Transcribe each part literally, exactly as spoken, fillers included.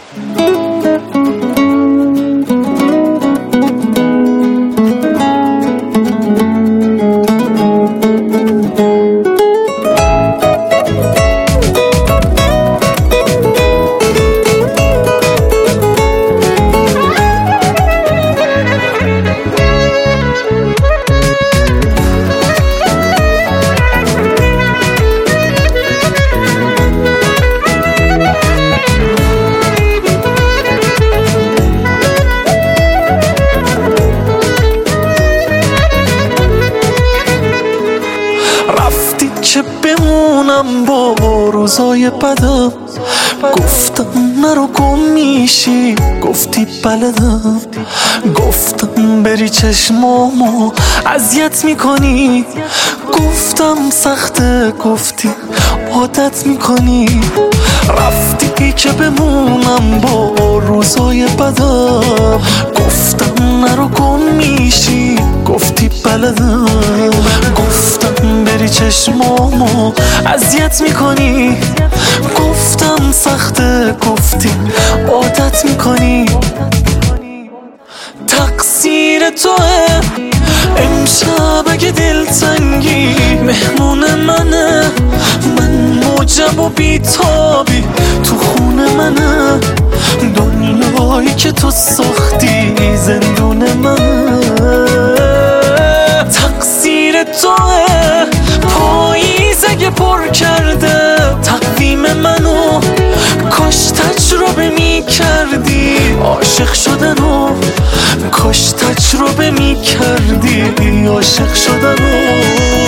چه بمونم با روزای بدم، گفتم نرو گم میشی، گفتی بلدم، گفتم بری چشمامو اذیت میکنی، گفتم سخته، گفتی عادت میکنی. رفتی که بمونم با روزای بدم، گفتم نرو گم میشی، گفتی بلدم، گفتم بری چشمامو اذیت میکنی، گفتم سخته، گفتی عادت میکنی. تقصیر توه امشب اگه دلتنگی مهمون منه، من موجب و بیتابی تو خونه منه، دنیایی که تو ساختی زندون منه. تقصیر توه پاییز اگه پر کرده تقویم منو، کاش تجربه می کردی عاشق شدنو، کاش تجربه می کردی عاشق شدنو.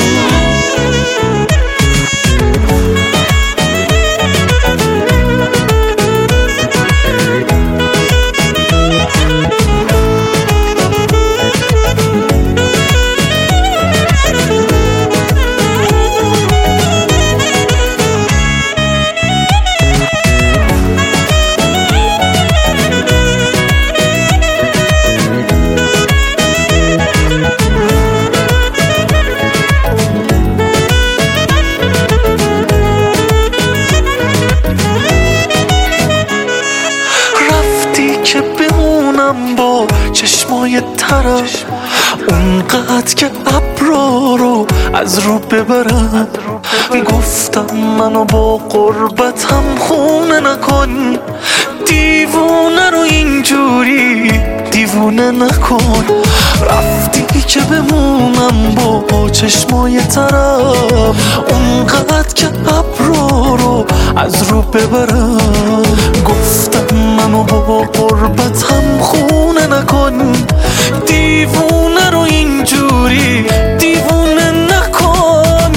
که بمونم با چشمای طرف، اونقدر که ابرا رو از رو ببرم، گفتم منو با قربتم خونه نکن، دیوونه رو اینجوری دیوونه نکن. رفتی که بمونم با چشمای طرف، اونقدر که ابرا رو از رو ببرم، گفتم منو با قربتم خونه نکن، دیوونه رو اینجوری دیوونه نکن.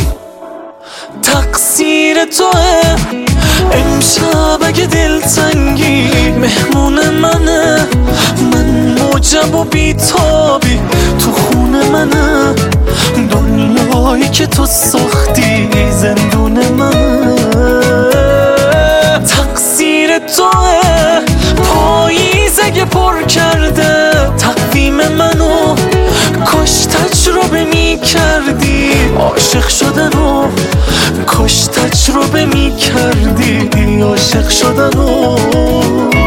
تقصیر توه امشب اگه دلتنگی مهمون منه، من موجب و بیتابی تو خونه منه، دنیایی که تو ساختی زندون منه. تقصیر توه پاییز اگه پر کرده تقویم منو، کاش تجربه می کردی عاشق شدنو، کاش تجربه می کردی عاشق شدنو.